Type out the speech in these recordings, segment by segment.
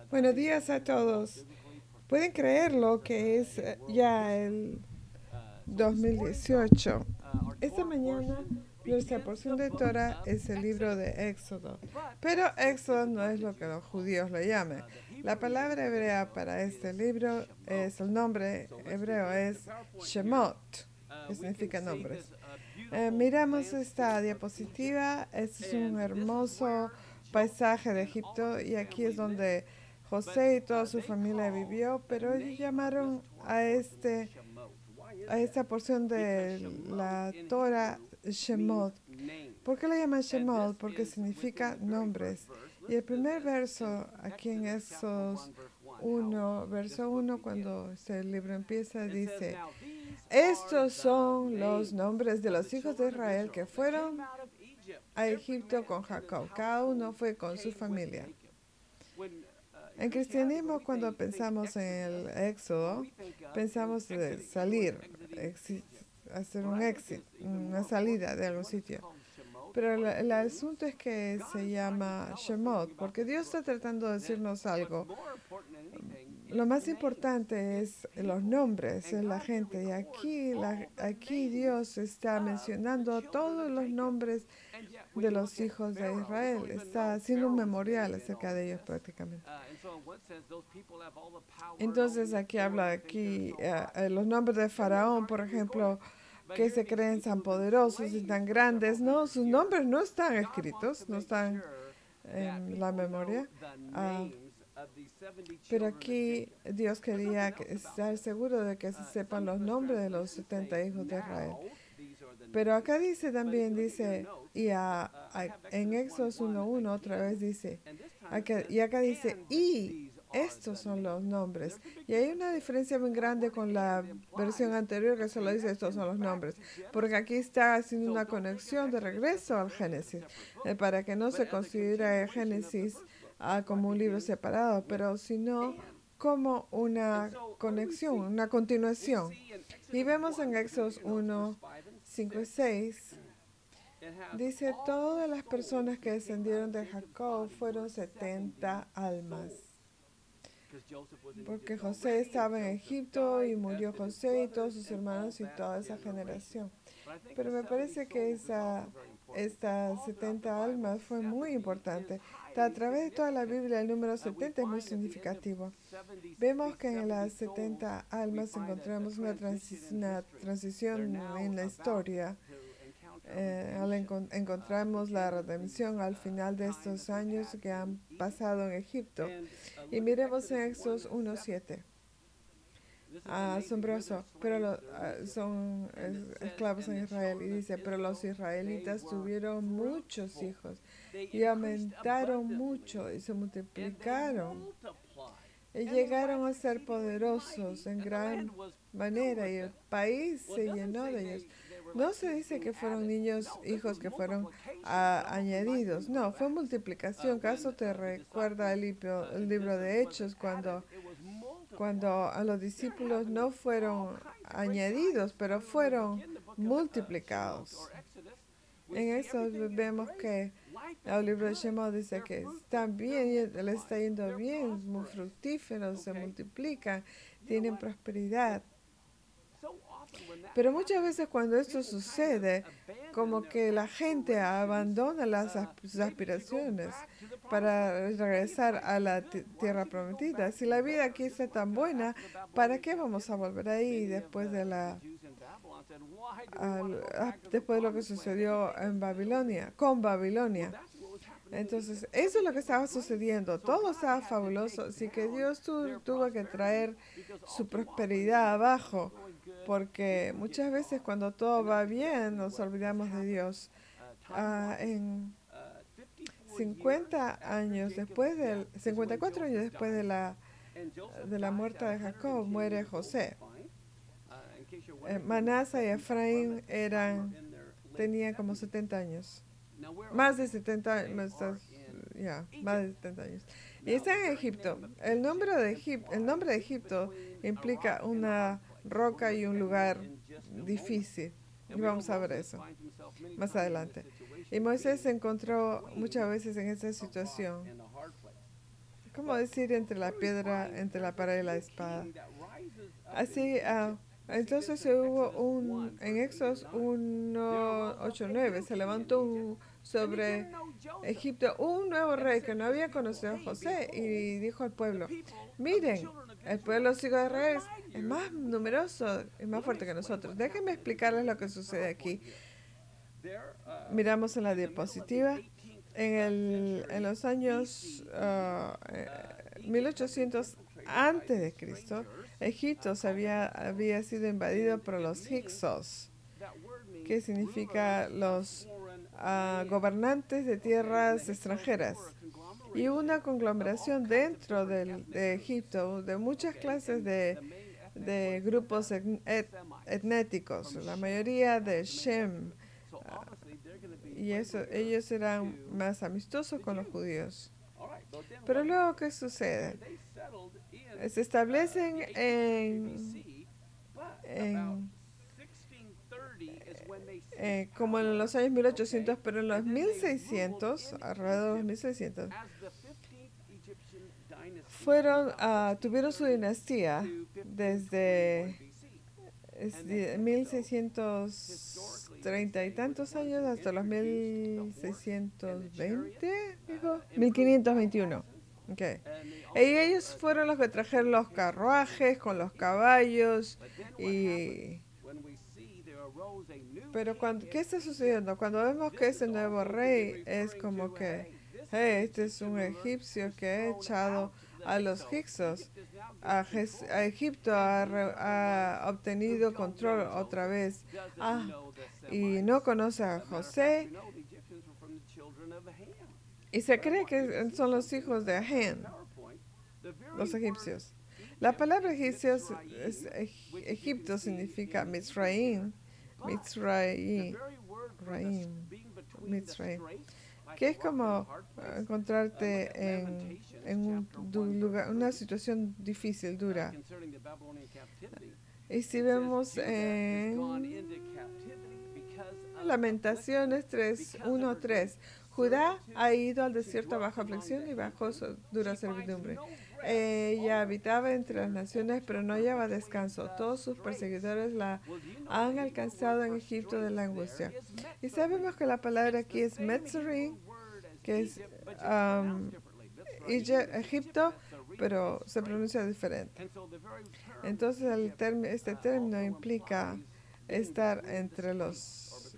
Buenos días a todos. ¿Pueden creerlo que es ya el 2018? Esta mañana nuestra porción de Torah es el libro de Éxodo. Pero Éxodo no es lo que los judíos lo llaman. La palabra hebrea para este libro es, el nombre hebreo es Shemot, que significa nombres. Miramos esta diapositiva. Este es un hermoso paisaje de Egipto y aquí es donde José y toda su familia vivió, pero ellos llamaron a esta porción de la Torah Shemot. ¿Por qué la llaman Shemot? Porque significa nombres. Y el primer verso aquí en esos 1, verso 1, cuando el libro empieza, dice: estos son los nombres de los hijos de Israel que fueron a Egipto con Jacob. Cada uno fue con su familia. En cristianismo, cuando pensamos en el éxodo, pensamos de salir, hacer un exit, una salida de algún sitio. Pero el asunto es que se llama Shemot, porque Dios está tratando de decirnos algo. Lo más importante es los nombres, es la gente. Y aquí Dios está mencionando todos los nombres de los hijos de Israel. Está haciendo un memorial acerca de ellos prácticamente. Entonces aquí habla los nombres de Faraón, por ejemplo, que se creen tan poderosos y tan grandes. No, sus nombres no están escritos, no están en la memoria. Uh, pero aquí Dios quería estar seguro de que se sepan los nombres de los 70 hijos de Israel. Pero acá dice también, dice, en Éxodo 1:1 otra vez dice, y acá dice, y estos son los nombres. Y hay una diferencia muy grande con la versión anterior que solo dice estos son los nombres. Porque aquí está haciendo una conexión de regreso al Génesis, para que no se considere el Génesis como un libro separado, pero sino como una conexión, una continuación. Y vemos en Éxodo 1, 5 y 6, dice, todas las personas que descendieron de Jacob fueron 70 almas. Porque José estaba en Egipto y murió José y todos sus hermanos y toda esa generación. Pero me parece que estas 70 almas fue muy importante. A través de toda la Biblia el número 70 es muy significativo. Vemos que en las 70 almas encontramos una transición en la historia. Encontramos la redención al final de estos años que han pasado en Egipto. Y miremos en Éxodo 1:7. Asombroso, pero son esclavos en Israel. Y dice, pero los israelitas tuvieron muchos hijos y aumentaron mucho y se multiplicaron. Y llegaron a ser poderosos en gran manera y el país se llenó de ellos. No se dice que fueron niños, hijos que fueron añadidos. No, fue multiplicación. ¿Caso te recuerda el libro de Hechos cuando a los discípulos no fueron añadidos, pero fueron multiplicados? En eso vemos que el libro de Shemot dice que están bien, le está yendo bien, muy fructíferos, se multiplican, tienen prosperidad. Pero muchas veces cuando esto sucede, como que la gente abandona sus aspiraciones para regresar a la tierra prometida. Si la vida aquí está tan buena, ¿para qué vamos a volver ahí después de después de lo que sucedió en Babilonia, con Babilonia? Entonces, eso es lo que estaba sucediendo. Todo estaba fabuloso. Así que Dios tuvo que traer su prosperidad abajo. Porque muchas veces cuando todo va bien, nos olvidamos de Dios. En 54 años después de la muerte de Jacob, muere José. Manasa y Efraín tenían como 70 años. Más de 70 años. Más de 70 años. Y está en Egipto. El nombre de Egipto implica una roca y un lugar difícil. Y vamos a ver eso más adelante. Y Moisés se encontró muchas veces en esa situación. ¿cómo decir entre la piedra, entre la pared y la espada? Así, entonces en Éxodo 1:8-9, se levantó sobre Egipto un nuevo rey que no había conocido a José y dijo al pueblo, miren, el pueblo de los hijos de Israel es más numeroso y más fuerte que nosotros. Déjenme explicarles lo que sucede aquí. Miramos en la diapositiva. En los años 1800 antes de Cristo, Egipto había sido invadido por los Hyksos, que significa los gobernantes de tierras extranjeras. Y una conglomeración dentro de Egipto de muchas clases de grupos etnéticos, la mayoría de Shem, y ellos eran más amistosos con los judíos. Pero luego, ¿qué sucede? Se establecen como en los años 1800, pero en los 1600, alrededor de los 1600, tuvieron su dinastía desde 1630 y tantos años hasta los 1620, dijo, 1521. Okay. Y ellos fueron los que trajeron los carruajes con los caballos pero ¿qué está sucediendo? Cuando vemos que ese nuevo rey es como que, hey, este es un egipcio que ha echado a los Hyksos, a Egipto ha obtenido control otra vez, y no conoce a José, y se cree que son los hijos de Ahem, los egipcios. La palabra Egipto significa Mitzrayim, que es como encontrarte en una situación difícil, dura. Y si vemos en Lamentaciones 1:3, Judá ha ido al desierto bajo aflicción y bajo dura servidumbre. Ella habitaba entre las naciones, pero no hallaba descanso. Todos sus perseguidores la han alcanzado en Egipto de la angustia. Y sabemos que la palabra aquí es Metzri, que es Egipto, pero se pronuncia diferente. Entonces este término implica estar entre los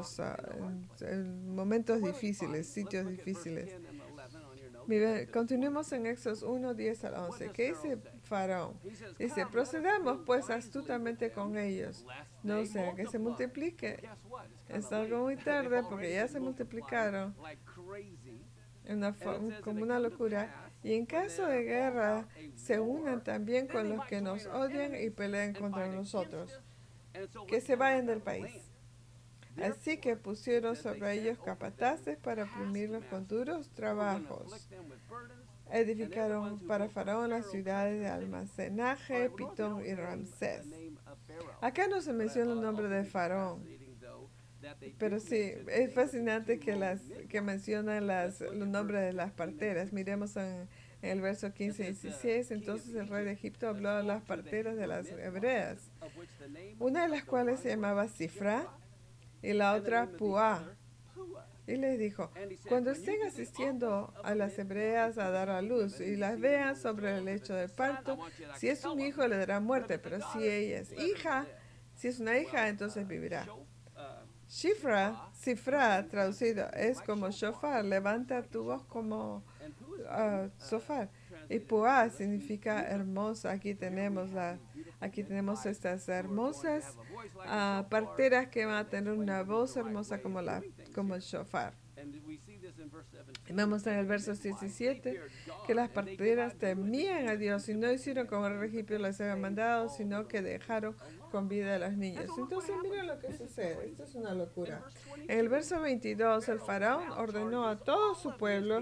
momentos difíciles, sitios difíciles. Continuemos en Éxodo 1:10-11. ¿Qué dice Faraón? Dice, procedamos pues astutamente con ellos, no sea que se multiplique. Es algo muy tarde porque ya se multiplicaron como una locura. Y en caso de guerra, se unan también con los que nos odian y peleen contra nosotros. Que se vayan del país. Así que pusieron sobre ellos capataces para oprimirlos con duros trabajos. Edificaron para Faraón las ciudades de almacenaje, Pitón y Ramsés. Acá no se menciona el nombre de Faraón, pero sí, es fascinante que mencionan los nombres de las parteras. Miremos en el verso 15 y 16. Entonces el rey de Egipto habló a las parteras de las hebreas, una de las cuales se llamaba Sifra y la otra Puá. Y les dijo, cuando estén asistiendo a las hebreas a dar a luz y las vean sobre el lecho de parto, si es un hijo le dará muerte, pero si ella es hija, si es una hija, entonces vivirá. Sifra, traducido, es como shofar, levanta tu voz como shofar. Y Puá significa hermosa. Aquí tenemos estas hermosas parteras que van a tener una voz hermosa como el shofar. Vemos en el verso 17 que las parteras temían a Dios y no hicieron como el rey egipcio les había mandado, sino que dejaron con vida a los niños. Entonces miren lo que sucede. Esto es una locura. En el verso 22 el faraón ordenó a todo su pueblo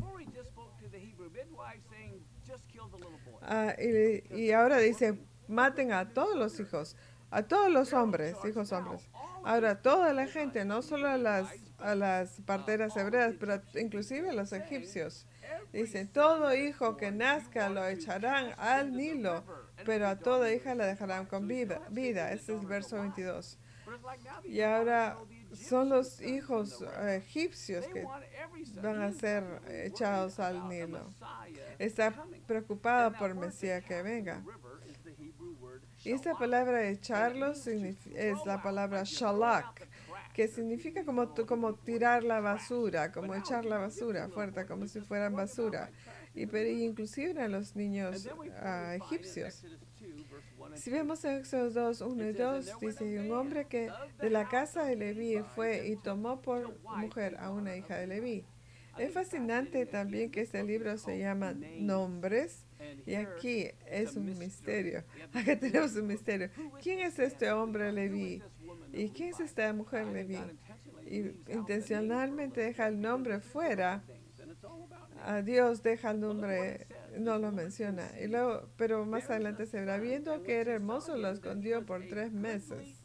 y ahora dice, maten a todos los hijos, a todos los hijos hombres. Ahora toda la gente, no solo a las parteras hebreas, pero inclusive a los egipcios. Dice, todo hijo que nazca lo echarán al Nilo, pero a toda hija la dejarán con vida. Ese es el verso 22. Y ahora son los hijos egipcios que van a ser echados al Nilo. Está preocupado por el Mesías que venga. Y esta palabra echarlos es la palabra shalak, que significa como tirar la basura, como echar la basura fuerte, como si fueran basura. Pero inclusive eran los niños egipcios. Si vemos en Éxodo 2, 1 y 2, dice, un hombre que de la casa de Leví fue y tomó por mujer a una hija de Leví. Es fascinante también que este libro se llama Nombres, y aquí es un misterio. Acá tenemos un misterio. ¿Quién es este hombre Leví? ¿Y quién es esta mujer Leví? Y intencionalmente deja el nombre fuera. A Dios deja el nombre, no lo menciona. Y luego, pero más adelante se verá, viendo que era hermoso, lo escondió por 3 meses.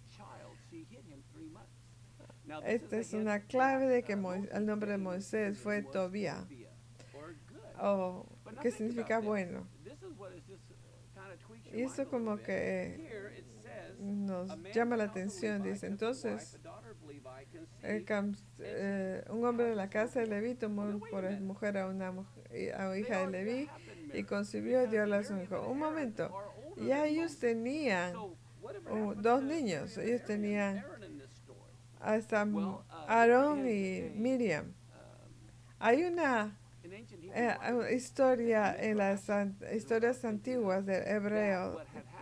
Esta es una clave de que el nombre de Moisés fue Tobía, que significa bueno. Y eso como que nos llama la atención. Dice, entonces, un hombre de la casa de Leví tomó por mujer a una hija de Leví y concibió y dio a su hijo. Un momento, ya ellos tenían 2 niños. Ellos tenían hasta Aarón y Miriam. Hay una historia en las historias antiguas del hebreo,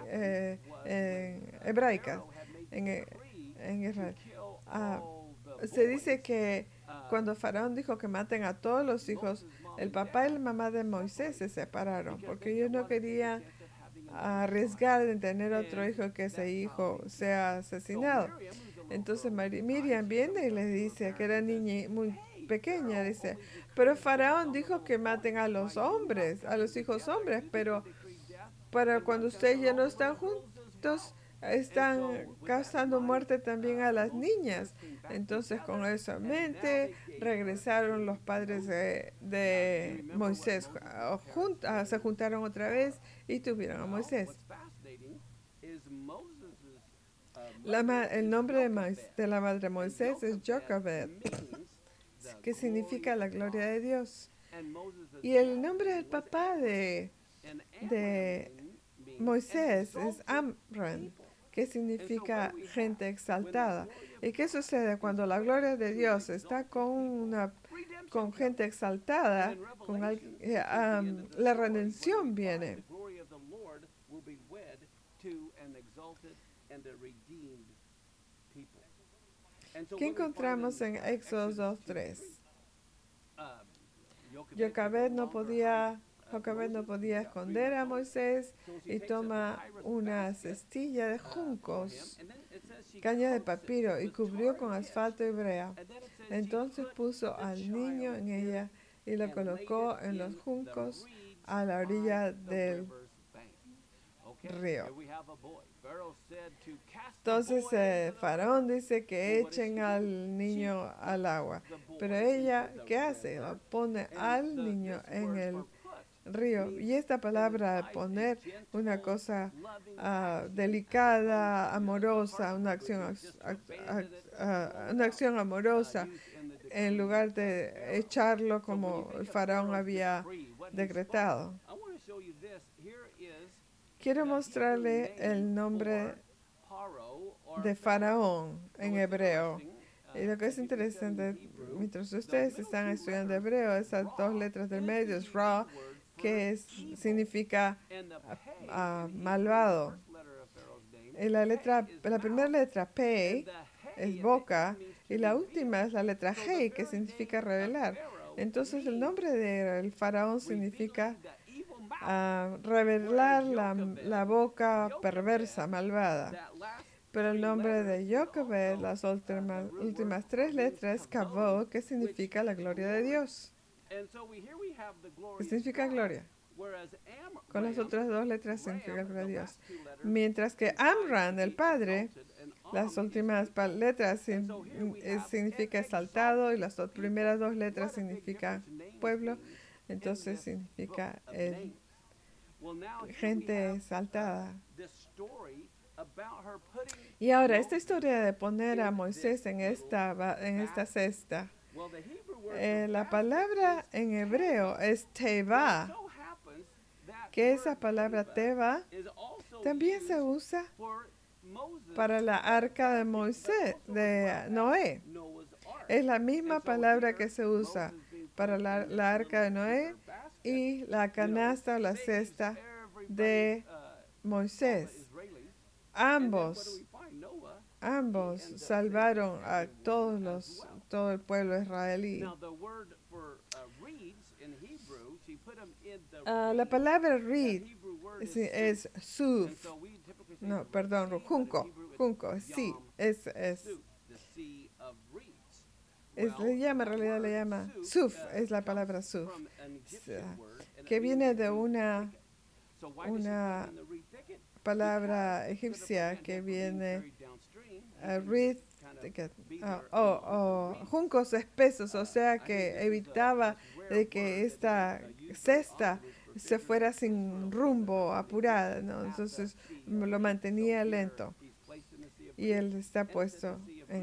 hebraicas, en Israel. Se dice que cuando Faraón dijo que maten a todos los hijos, el papá y la mamá de Moisés se separaron porque ellos no querían arriesgar de tener otro hijo y que ese hijo sea asesinado. Entonces Miriam viene y le dice que era niña muy pequeña, dice, pero Faraón dijo que maten a los hombres, a los hijos hombres, pero para cuando ustedes ya no están juntos, están causando muerte también a las niñas. Entonces con eso en mente regresaron los padres de Moisés, se juntaron otra vez y tuvieron a Moisés. El nombre de la madre de Moisés es Jochebed, que significa la gloria de Dios. Y el nombre del papá de Moisés es Amram, que significa gente exaltada. ¿Y qué sucede cuando la gloria de Dios está con gente exaltada? La redención viene. ¿Qué encontramos en Éxodo 2:3? Jochebed no podía esconder a Moisés y toma una cestilla de juncos, caña de papiro, y cubrió con asfalto y brea. Entonces puso al niño en ella y lo colocó en los juncos a la orilla del río. Entonces Faraón dice que echen al niño al agua, pero ella, ¿qué hace? Pone al niño en el río. Y esta palabra poner, una cosa delicada, amorosa, una acción amorosa, en lugar de echarlo como el faraón había decretado. Quiero mostrarle el nombre de faraón en hebreo. Y lo que es interesante, mientras ustedes están estudiando hebreo, esas 2 letras del medio es Ra, que significa malvado. Y la primera letra P es boca, y la última es la letra G, que significa revelar. Entonces el nombre del faraón significa revelar la boca perversa, malvada. Pero el nombre de Jochebed, las últimas 3 letras, Kavod, que significa la gloria de Dios. ¿Qué significa gloria? Con las otras 2 letras significa gloria de Dios. Mientras que Amram, el padre, las últimas letras significa exaltado y las primeras 2 letras significan pueblo. Entonces significa gente exaltada. Y ahora, esta historia de poner a Moisés en esta cesta, la palabra en hebreo es teva, que esa palabra teva también se usa para la arca de Moisés, de Noé. Es la misma palabra que se usa para la arca de Noé y la canasta o la cesta de Moisés. Ambos salvaron a todo el pueblo israelí. La palabra reed es suf. No, perdón, junco, sí, en realidad le llama suf, es la palabra suf, que viene de una palabra egipcia que viene reed, juncos espesos, o sea que evitaba de que esta cesta se fuera sin rumbo, apurada, ¿no? Entonces lo mantenía lento. Y él está puesto en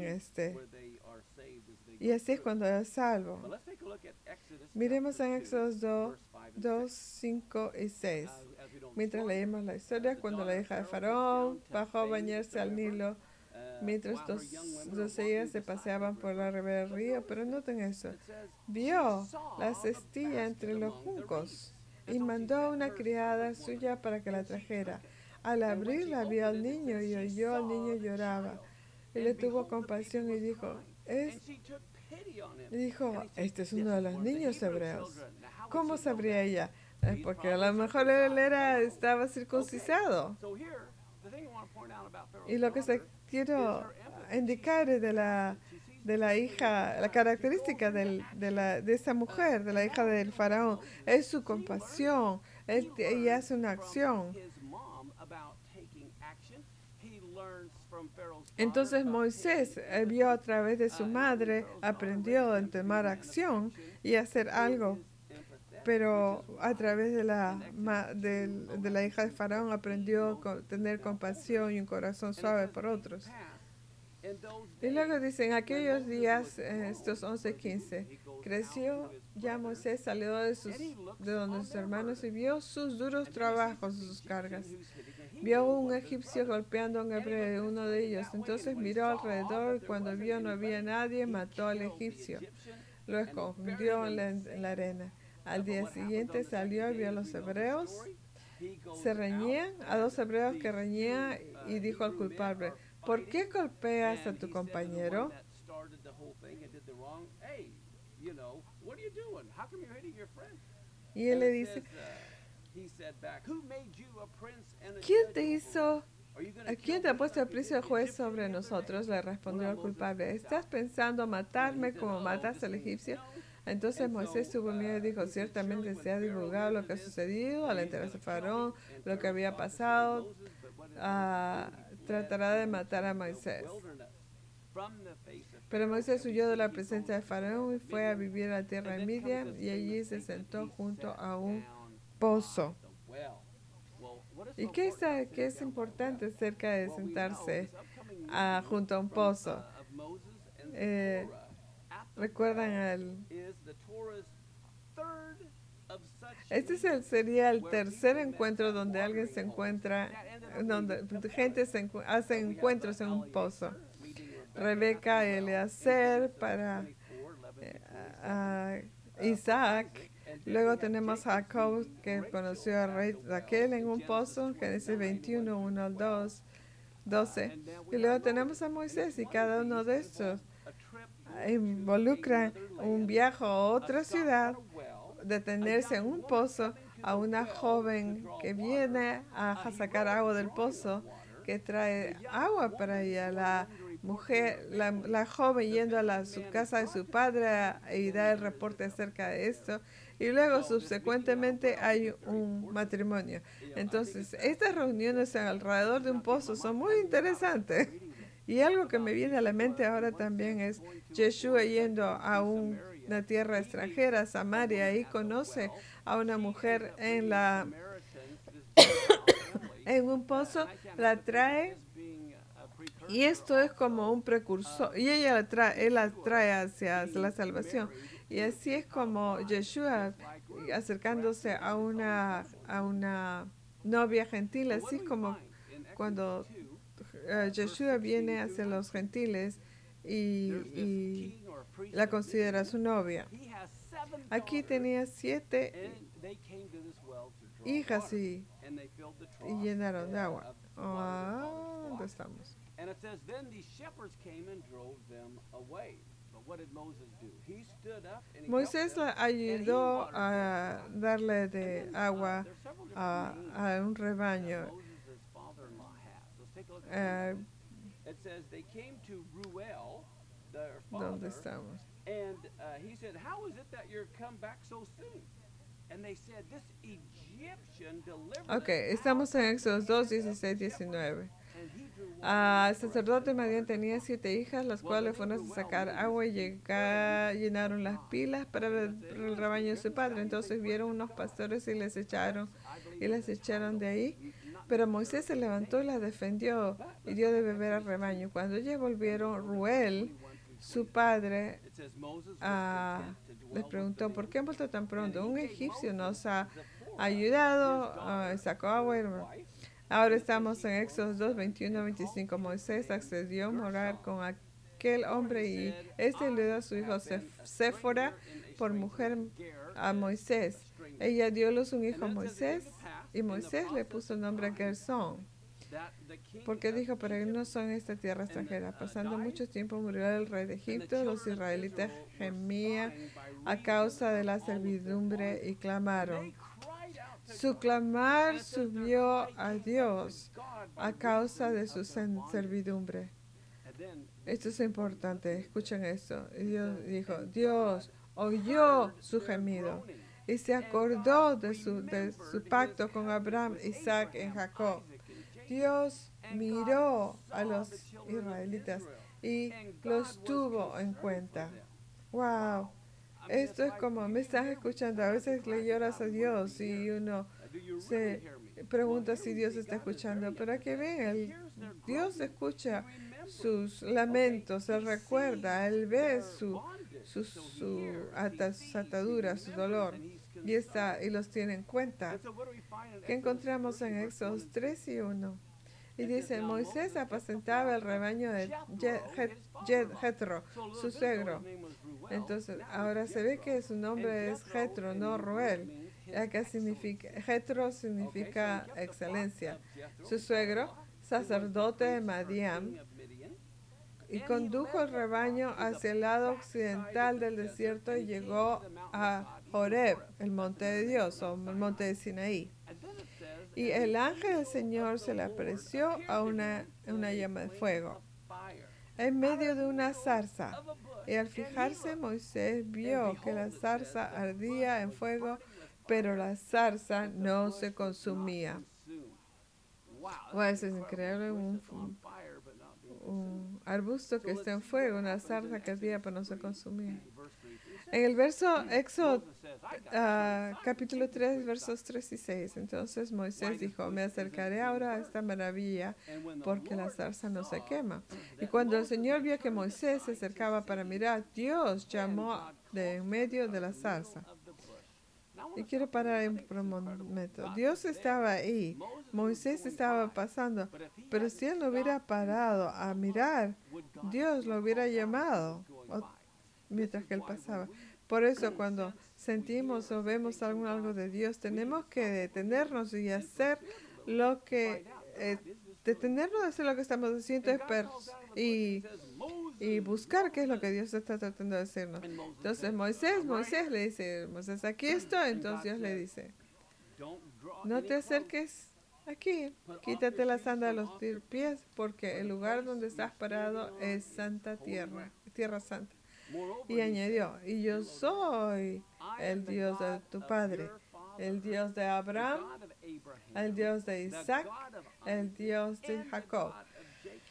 y así es cuando es salvo. Miremos en Éxodo 2, 5 y 6. Mientras leemos la historia, cuando la hija de Faraón bajó a bañarse al Nilo, mientras dos ellas se paseaban por la ribera del río, pero noten eso, vio la cestilla entre los juncos y mandó a una criada suya para que la trajera. Al abrirla vio al niño y oyó al niño lloraba. Y le tuvo compasión y dijo, este es uno de los niños hebreos. ¿Cómo sabría ella? Porque a lo mejor él estaba circuncisado. Y lo que quiero indicar es de la hija, la característica de esa mujer, de la hija del faraón, es su compasión. Ella hace una acción. Entonces Moisés vio a través de su madre, aprendió a tomar acción y hacer algo. Pero a través de la hija de Faraón aprendió a tener compasión y un corazón suave por otros. Y luego dicen, aquellos días, estos 11:15, creció ya Moisés, salió de donde sus hermanos y vio sus duros trabajos, sus cargas. Vio un egipcio golpeando a un hebreo, uno de ellos. Entonces miró alrededor y cuando vio no había nadie, mató al egipcio. Lo escondió en la arena. Al día siguiente salió y vio a los hebreos. Se reñían, a dos hebreos que reñían, y dijo al culpable, ¿por qué golpeas a tu compañero? Y él le dice, ¿quién te ha puesto el precio juez sobre nosotros? Le respondió el culpable, ¿estás pensando matarme como mataste al egipcio? Entonces Moisés tuvo miedo y dijo, ciertamente se ha divulgado lo que ha sucedido al enterarse Faraón, lo que había pasado, tratará de matar a Moisés. Pero Moisés huyó de la presencia de Faraón y fue a vivir a la tierra de Midian y allí se sentó junto a un pozo. ¿Y qué es importante acerca de sentarse junto a un pozo? ¿Recuerdan este sería el tercer encuentro donde alguien se encuentra, donde gente hace encuentros en un pozo? Rebeca y Eliezer para Isaac. Luego tenemos a Jacob, que conoció a Raquel en un pozo, Génesis 21, 1 al 12. Y luego tenemos a Moisés, y cada uno de estos involucra un viaje a otra ciudad, detenerse en un pozo, a una joven que viene a sacar agua del pozo, que trae agua para ella, la joven yendo a su casa de su padre y da el reporte acerca de esto, y luego subsecuentemente hay un matrimonio. Entonces, estas reuniones alrededor de un pozo son muy interesantes. Y algo que me viene a la mente ahora también es Yeshua yendo a un una tierra extranjera, Samaria, y conoce a una mujer en un pozo, la trae, y esto es como un precursor, y él la trae hacia la salvación. Y así es como Yeshua acercándose a una novia gentil, así es como cuando Yeshua viene hacia los gentiles y la considera su novia. Aquí tenía 7 hijas y llenaron de agua. ¿Dónde estamos? Moisés la ayudó a darle de agua a un rebaño. ¿Dónde estamos? Ok, estamos en Éxodo 2, 16, 19. El sacerdote Madián tenía 7 hijas, las cuales fueron a sacar agua y llenaron las pilas para el rebaño de su padre. Entonces vieron unos pastores y les echaron de ahí. Pero Moisés se levantó y las defendió y dio de beber al rebaño. Cuando ellos volvieron, Ruel, su padre, les preguntó: ¿por qué han vuelto tan pronto? Un egipcio nos ha ayudado, sacó agua. Ahora estamos en Éxodo 2, 21, 25. Moisés accedió a morar con aquel hombre y este le dio a su hijo Séfora por mujer a Moisés. Ella dio a luz un hijo a Moisés y Moisés le puso el nombre a Gersón, porque dijo: peregrinos son en esta tierra extranjera. Pasando mucho tiempo murió el rey de Egipto. Los israelitas gemían a causa de la servidumbre y clamaron. Su clamar subió a Dios a causa de su servidumbre. Esto es importante, escuchen esto. Y Dios dijo: Dios oyó su gemido y se acordó de su pacto con Abraham, Isaac y Jacob. Dios miró a los israelitas y los tuvo en cuenta. ¡Wow! Esto es como, me estás escuchando. A veces le lloras a Dios y uno se pregunta si Dios está escuchando. Pero aquí ven, Dios escucha sus lamentos, Él recuerda, Él ve sus ataduras, su dolor, y los tiene en cuenta. ¿Qué encontramos en Éxodo 3 y 1? Y dice: Moisés apacentaba el rebaño de Jetro, su suegro. Entonces, ahora se ve que su nombre es Jetro, no Ruel. Acá Jetro significa excelencia. Su suegro, sacerdote de Madián, y condujo el rebaño hacia el lado occidental del desierto y llegó a Horeb, el monte de Dios, o el monte de Sinaí. Y el ángel del Señor se le apareció a una llama de fuego en medio de una zarza. Y al fijarse, Moisés vio que la zarza ardía en fuego, pero la zarza no se consumía. Wow, eso es increíble. Un arbusto que está en fuego, una zarza que ardía pero no se consumía. En el verso Éxodo capítulo 3, versos 3 y 6, entonces Moisés dijo: me acercaré ahora a esta maravilla, porque la zarza no se quema. Y cuando el Señor vio que Moisés se acercaba para mirar, Dios llamó de en medio de la zarza. Y quiero parar por un momento. Dios estaba ahí, Moisés estaba pasando, pero si él no hubiera parado a mirar, Dios lo hubiera llamado mientras que él pasaba. Por eso, cuando sentimos o vemos algo de Dios, tenemos que detenernos y hacer lo que detenernos de hacer lo que estamos haciendo y buscar qué es lo que Dios está tratando de decirnos. Entonces Moisés le dice: Moisés, aquí estoy. Entonces Dios le dice: no te acerques aquí, quítate la sandalias de los pies, porque el lugar donde estás parado es santa tierra santa. Y añadió: y yo soy el Dios de tu padre, el Dios de Abraham, el Dios de Isaac, el Dios de Jacob.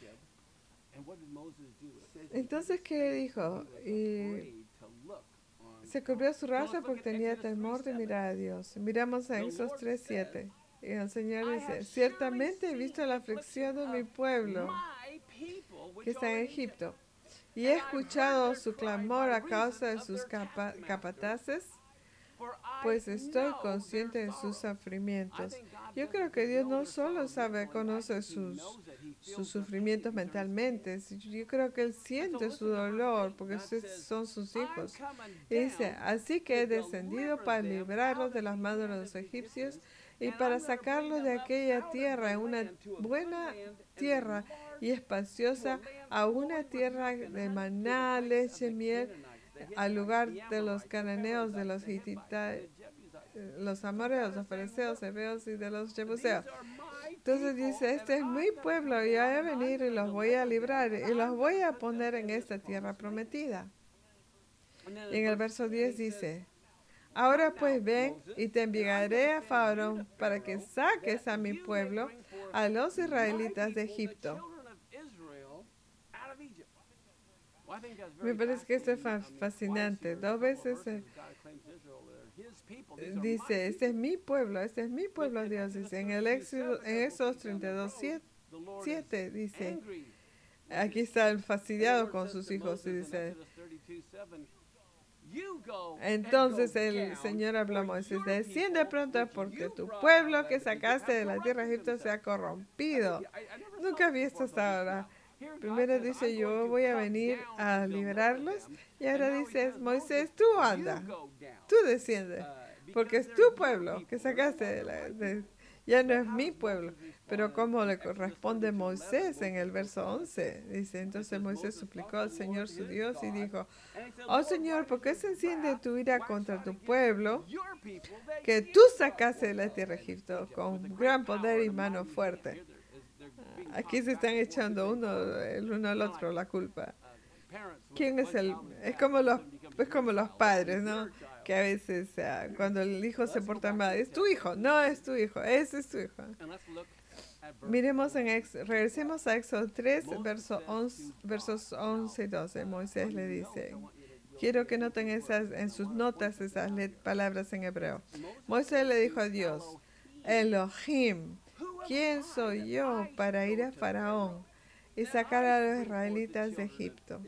Entonces, ¿qué dijo? Y se cubrió su rostro porque tenía temor de mirar a Dios. Miramos a Éxodo 3:7. Y el Señor dice, ciertamente he visto la aflicción de mi pueblo que está en Egipto, y he escuchado su clamor a causa de sus capataces, pues estoy consciente de sus sufrimientos. Yo creo que Dios no solo conoce sus sufrimientos mentalmente, yo creo que Él siente su dolor porque ustedes son sus hijos. Y dice, así que he descendido para librarlos de las manos de los egipcios y para sacarlos de aquella tierra, en una buena tierra y espaciosa, a una tierra de maná, leche, miel, al lugar de los cananeos, de los hititas, los amorreos, los fereceos, heveos y de los jebuseos. Entonces dice, este es mi pueblo, y voy a venir y los voy a librar y los voy a poner en esta tierra prometida. Y en el verso 10 dice, ahora pues ven y te enviaré a Faraón para que saques a mi pueblo, a los israelitas de Egipto. Me parece que esto es fascinante. Dos veces dice, este es mi pueblo, Dios dice. En Éxodo 32:7 dice, aquí está el fastidiado con sus hijos y dice, entonces el Señor habló a Moisés, desciende pronto porque tu pueblo que sacaste de la tierra de Egipto se ha corrompido. Nunca he visto hasta ahora. Primero dice, yo voy a venir a liberarlos, y ahora dice, Moisés, tú anda, tú desciende, porque es tu pueblo que sacaste ya no es mi pueblo. Pero como le corresponde Moisés en el verso 11, dice, entonces Moisés suplicó al Señor su Dios y dijo, oh Señor, ¿por qué se enciende tu ira contra tu pueblo que tú sacaste de la tierra de Egipto con gran poder y mano fuerte? Aquí se están echando el uno al otro la culpa. ¿Quién es el? Es como los padres, ¿no? Que a veces cuando el hijo se porta mal, es tu hijo, no es tu hijo, ese es tu hijo. Regresemos a Éxodo 3, versos 11 y 12. Moisés le dice, quiero que noten en sus notas esas palabras en hebreo. Moisés le dijo a Dios, Elohim, ¿quién soy yo para ir a Faraón y sacar a los israelitas de Egipto?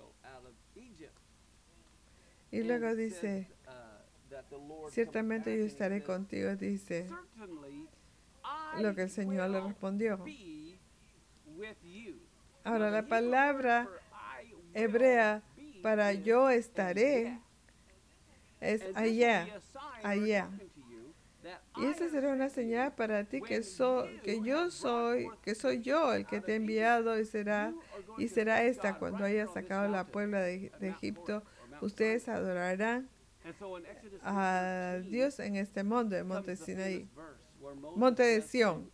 Y luego dice, ciertamente yo estaré contigo, dice lo que el Señor le respondió. Ahora, la palabra hebrea para yo estaré es allá. Y esa será una señal para ti que soy yo el que te he enviado, y será esta cuando haya sacado la puebla de Egipto. Ustedes adorarán a Dios en este monte, monte Sinaí, monte de Sión.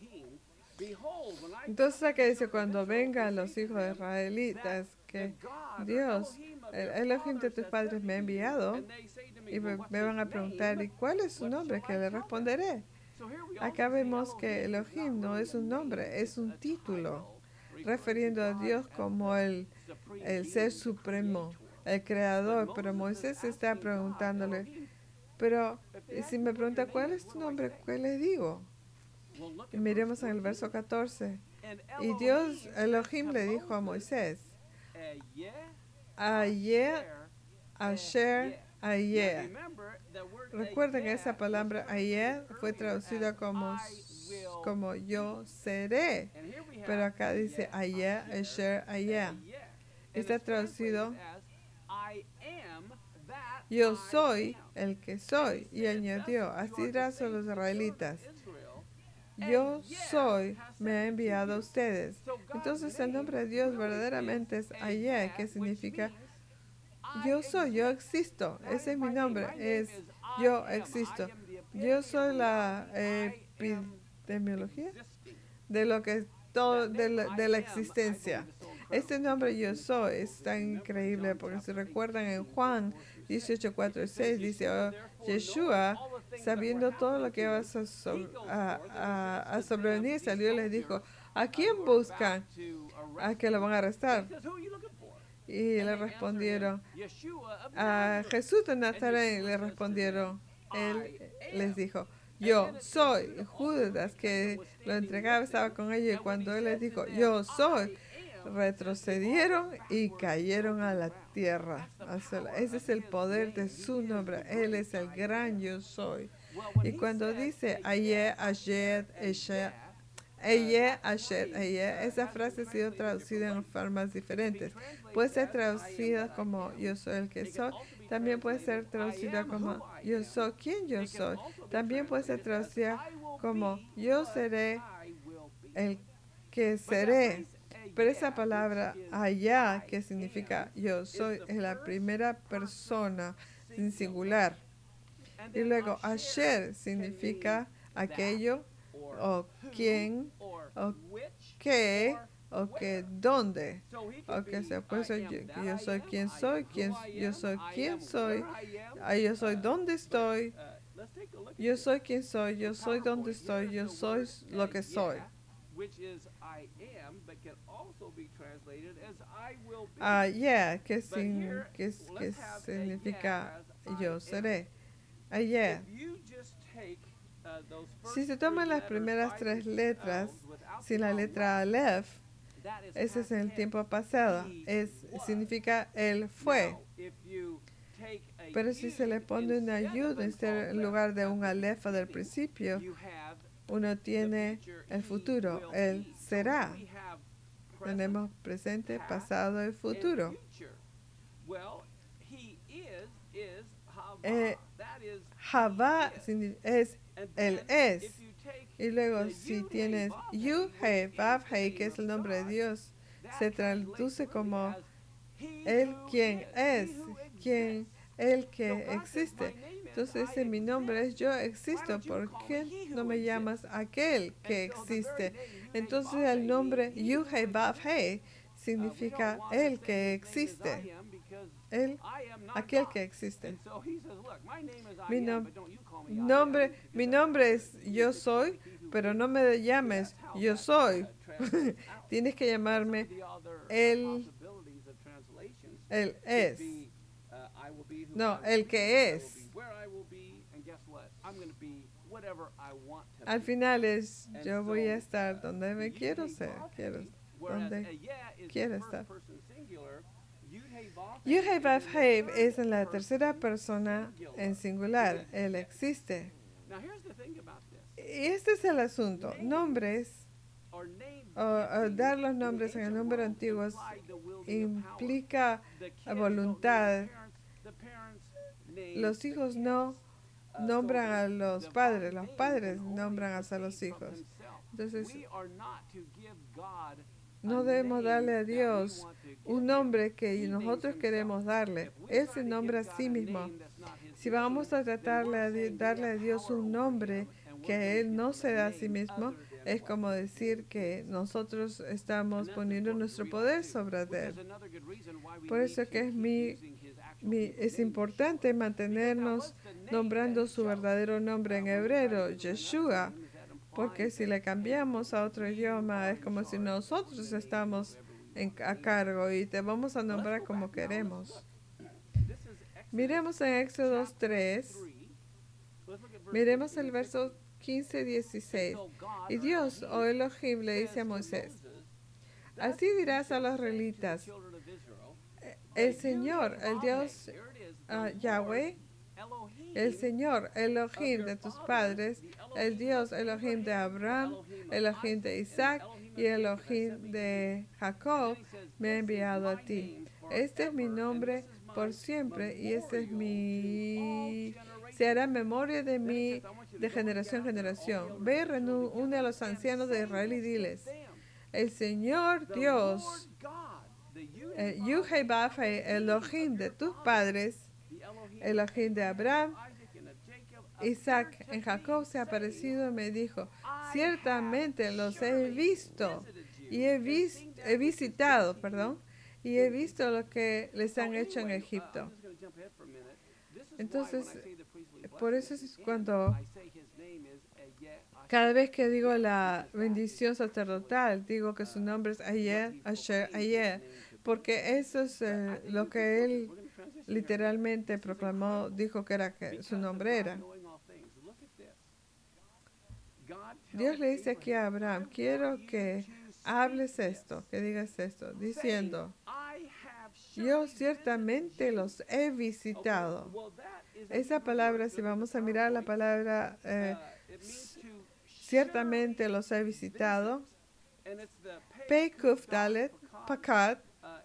Entonces acá dice, cuando vengan los hijos de israelitas, que Dios, el Elohim de tus padres me ha enviado, y me van a preguntar, ¿y cuál es su nombre? Que le responderé. Acá vemos que Elohim no es un nombre, es un título, refiriendo a Dios como el ser supremo, el creador. Pero Moisés está preguntándole, pero si me pregunta, ¿cuál es tu nombre? ¿Qué le digo? Y miremos en el verso 14. Y Dios, Elohim, le dijo a Moisés, Ayeh, Asher, Ayeh. Recuerden que esa palabra Ayeh fue traducida como yo seré, pero acá dice Ayeh, Asher, Ayeh. Está traducido yo soy el que soy, y añadió, así dirán los israelitas, yo soy, me ha enviado a ustedes. Entonces el nombre de Dios verdaderamente es Ayeh, que significa yo soy, yo existo. Ese es mi nombre, es yo existo. Yo soy la epidemiología de lo que todo de la existencia. Este nombre yo soy es tan increíble porque si recuerdan en Juan 18:4 y 6 dice, oh, Yeshua, sabiendo todo lo que iba a sobrevenir, salió y les dijo, ¿a quién buscan? ¿A que lo van a arrestar? Y le respondieron, a Jesús de Nazaret le respondieron. Él les dijo, yo soy. Judas, que lo entregaba, estaba con ellos, y cuando él les dijo, yo soy, retrocedieron y cayeron a la tierra. Ese es el poder de su nombre. Él es el gran yo soy. Y cuando dice Aye, Ashed, Eshe, Eye, Ashed, Eye, esa frase ha sido traducida en formas diferentes. Puede ser traducida como yo soy el que soy. También puede ser traducida como yo soy quien yo soy. También puede ser traducida como yo seré el que seré. Pero esa palabra allá, que significa yo soy, es la primera persona sin singular. Y luego Asher significa aquello, o quién, o qué, o que dónde. O que se puede yo soy quien soy, yo soy quién soy, yo soy dónde estoy, yo soy quien soy, yo soy dónde estoy, yo soy lo que soy. Yeah, que significa yo seré. Yeah. Si se toman las primeras tres letras, sin la letra Aleph, ese es en el tiempo pasado. Significa él fue. Pero si se le pone una yud en lugar de un Aleph del principio, uno tiene el futuro, él será. Tenemos presente, pasado y futuro. Hava es el es. Y luego si tienes Yu He, Vav He, que es el nombre de Dios, se traduce como él quien es, él que existe. Entonces mi nombre es yo existo. ¿Por qué no me llamas aquel que existe? Entonces el nombre Yu He, Vav He significa el que existe. Él, aquel que existe. Mi nombre es yo soy, pero no me llames yo soy. Tienes que llamarme él es. No, el que es. Al final es yo voy a estar donde me quiero ser, donde quiero estar. Yud-Heh Vav Heh es en la tercera persona en singular. Él existe. Y este es el asunto. Nombres, o dar los nombres en el número antiguo implica voluntad. Los hijos no nombran a los padres nombran a los hijos. Entonces, no debemos darle a Dios un nombre que nosotros queremos darle. Él se nombra a sí mismo. Si vamos a tratarle de darle a Dios un nombre que Él no se da a sí mismo, es como decir que nosotros estamos poniendo nuestro poder sobre Él. Por eso que es importante mantenernos nombrando su verdadero nombre en hebreo, Yeshua, porque si le cambiamos a otro idioma es como si nosotros estamos a cargo y te vamos a nombrar como queremos. Miremos en Éxodo 3, miremos el verso 15-16. Y Dios, o Elohim, le dice a Moisés, así dirás a los israelitas, el Señor, el Dios Yahweh, el Señor Elohim de tus padres, el Dios Elohim de Abraham, Elohim de Isaac y Elohim de Jacob, me ha enviado a ti. Este es mi nombre por siempre y se hará memoria de mí de generación en generación. Ve, une a los ancianos de Israel y diles, el Señor Dios, Yud-Heh Vav Heh, Elohim de tus padres, Elohim de Abraham, Isaac, en Jacob se ha aparecido y me dijo, ciertamente los he visto y he visitado lo que les han hecho en Egipto. Entonces, por eso es cuando cada vez que digo la bendición sacerdotal, digo que su nombre es Ayer, Asher, Ayer, porque eso es lo que él literalmente proclamó, dijo que era que su nombre era. Dios le dice aquí a Abraham, quiero que hables esto, que digas esto, diciendo, yo ciertamente los he visitado. Esa palabra, si vamos a mirar la palabra, ciertamente los he visitado, Pekuf Dalet, Pakat,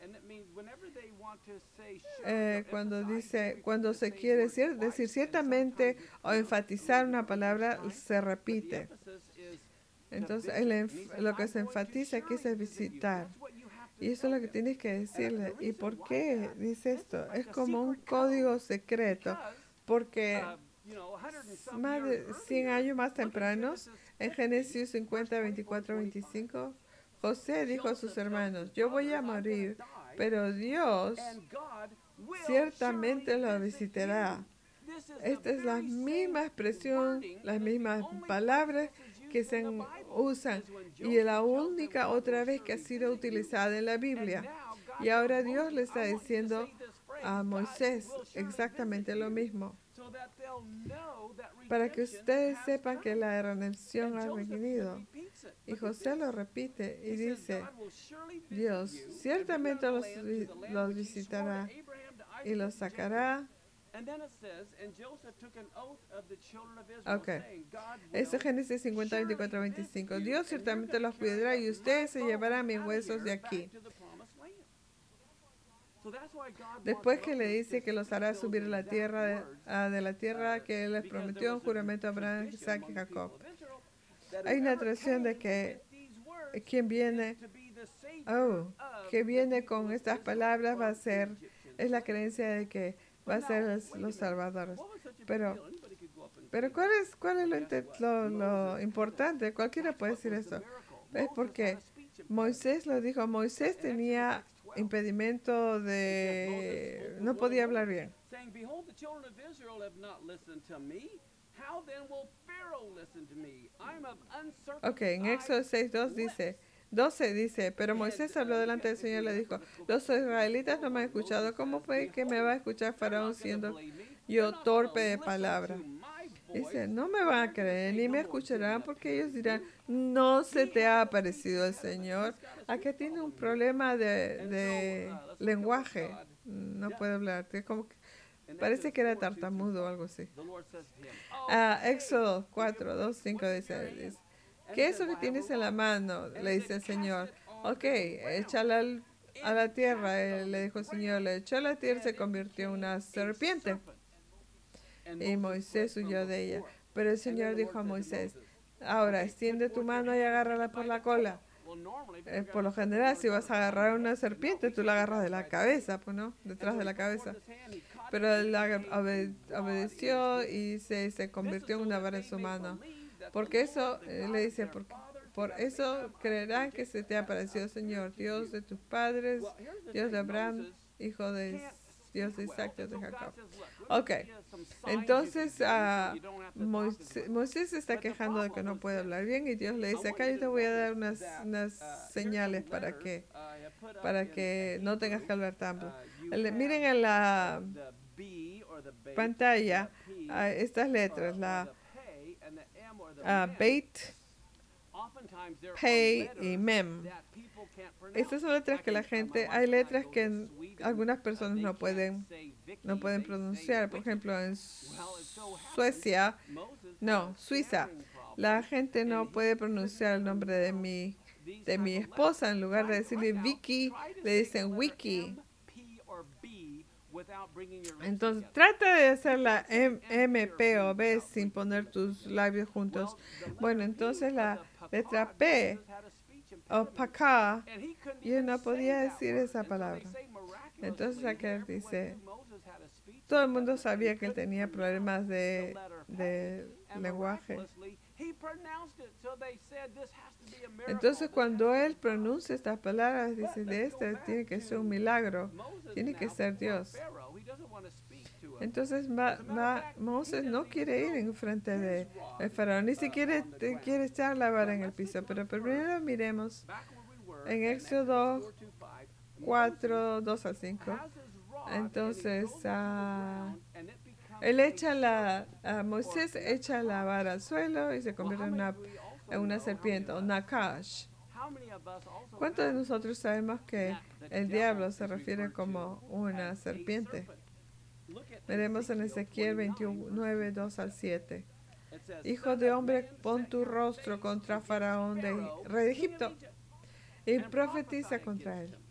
cuando se quiere decir ciertamente o enfatizar una palabra, se repite. Entonces, lo que se enfatiza aquí es visitar. Y eso es lo que tienes que decirle. ¿Y por qué dice esto? Es como un código secreto, porque más de 100 años más tempranos, en Génesis 50, 24, 25, José dijo a sus hermanos, yo voy a morir, pero Dios ciertamente lo visitará. Esta es la misma expresión, las mismas palabras que se usan y la única otra vez que ha sido utilizada en la Biblia. Y ahora Dios le está diciendo a Moisés exactamente lo mismo, para que ustedes sepan que la redención ha venido. Y José lo repite y dice, Dios ciertamente los visitará y los sacará. Ok, eso es Génesis 50, 24, 25. Dios ciertamente los cuidará y ustedes se llevarán mis huesos de aquí. Después que le dice que los hará subir a la tierra de la tierra que él les prometió en juramento a Abraham, Isaac y Jacob. Hay una tradición de que quien viene con estas palabras es la creencia de que va a ser los salvadores. Pero ¿cuál es lo importante? Cualquiera puede decir eso. Es porque Moisés lo dijo. Moisés tenía impedimento no podía hablar bien. Ok, en Éxodo 12 dice, pero Moisés habló delante del Señor y le dijo, los israelitas no me han escuchado, ¿cómo fue que me va a escuchar Faraón siendo yo torpe de palabra? Dice, no me van a creer ni me escucharán porque ellos dirán, no se te ha aparecido el Señor. Aquí tiene un problema de lenguaje, no puede hablar, parece que era tartamudo o algo así. Éxodo 4, 2, 5 dice, ¿qué es eso que tienes en la mano? Le dice el Señor. Ok, échala a la tierra. Le dijo el Señor, le echó a la tierra y se convirtió en una serpiente. Y Moisés huyó de ella. Pero el Señor dijo a Moisés, ahora extiende tu mano y agárrala por la cola. Por lo general, si vas a agarrar una serpiente, tú la agarras de la cabeza, pues no, detrás de la cabeza. Pero él obedeció y se convirtió en una vara en su mano. Porque eso, le dice, por eso creerán que se te ha aparecido el Señor, Dios de tus padres, Dios de Abraham, hijo de Dios de Isaac, Dios de Jacob. Ok, entonces Moisés se está quejando de que no puede hablar bien y Dios le dice, acá yo te voy a dar unas señales para que no tengas que hablar tanto. Miren en la pantalla estas letras, la Beit, Pei y Mem. Estas son letras que hay letras que algunas personas no pueden pronunciar. Por ejemplo, en Suiza, la gente no puede pronunciar el nombre de mi esposa. En lugar de decirle Vicky, le dicen Wiki. Entonces, trata de hacer la M, P o B sin poner tus labios juntos. Bueno, entonces la letra P o Pacá, yo no podía decir esa palabra. Entonces aquel dice, todo el mundo sabía que él tenía problemas de lenguaje. Entonces cuando él pronuncia estas palabras, dice, tiene que ser un milagro, tiene que ser Dios. Entonces Moisés no quiere ir en frente de Faraón, ni siquiera quiere echar la vara en el piso. Pero primero miremos en Éxodo 4, 2 al 5. Entonces, él Moisés echa la vara al suelo y se convierte en una serpiente, o Nakash. ¿Cuántos de nosotros sabemos que el diablo se refiere como una serpiente? Veremos en Ezequiel 29, 2 al 7. Hijo de hombre, pon tu rostro contra Faraón, rey de Egipto, y profetiza contra él.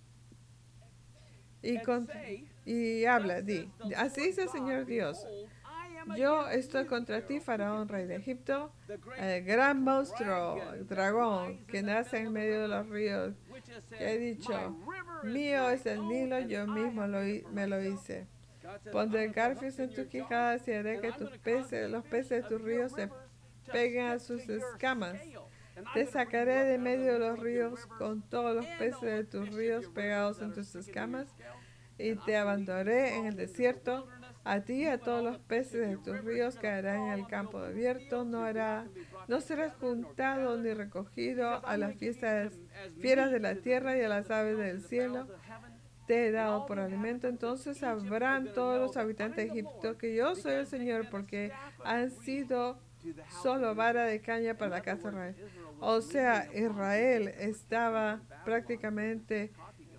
Y habla, así dice el Señor Dios, yo estoy contra ti, Faraón, rey de Egipto, el gran monstruo, el dragón, que nace en medio de los ríos, que he dicho, mío es el Nilo, yo mismo me lo hice. Pondré garfios en tus quijadas y haré que los peces de tus ríos se peguen a sus escamas. Te sacaré de medio de los ríos con todos los peces de tus ríos pegados en tus escamas y te abandonaré en el desierto. A ti y a todos los peces de tus ríos caerán en el campo abierto. No serás juntado ni recogido a las fieras de la tierra y a las aves del cielo. Te he dado por alimento. Entonces sabrán todos los habitantes de Egipto que yo soy el Señor, porque han sido solo vara de caña para la casa de Israel. O sea, Israel estaba prácticamente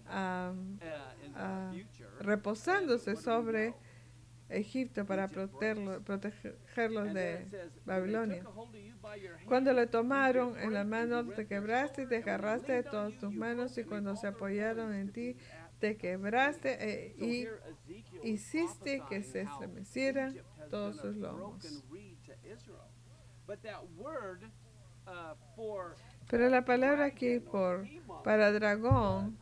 reposándose sobre Egipto para protegerlos de Babilonia. Cuando le tomaron en la mano, te quebraste y te agarraste de todas tus manos, y cuando se apoyaron en ti, te quebraste y hiciste que se estremecieran todos sus lomos. Pero la palabra aquí para dragón,